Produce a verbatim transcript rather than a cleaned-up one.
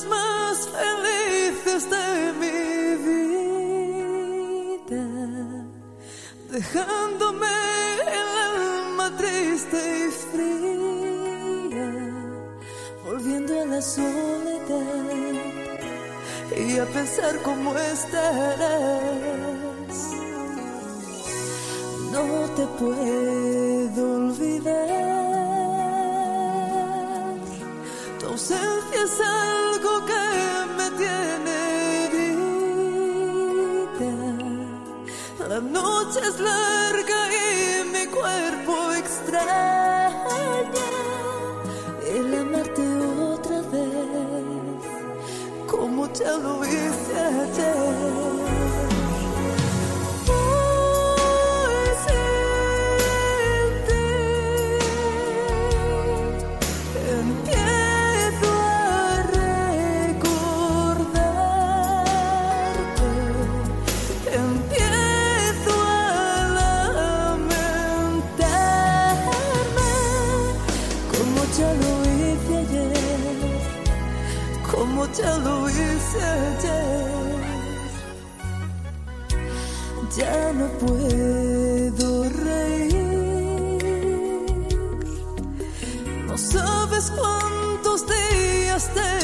días más felices de mi vida, dejándome el alma triste y fría, volviendo a la soledad y a pensar cómo estarás. No te puedo olvidar, tu ausencia es algo que me tiene herida. La noche es larga y mi cuerpo extraña el amarte otra vez, como ya lo hice ayer. Como ya lo hice ayer, ya no puedo reír. No sabes cuántos días te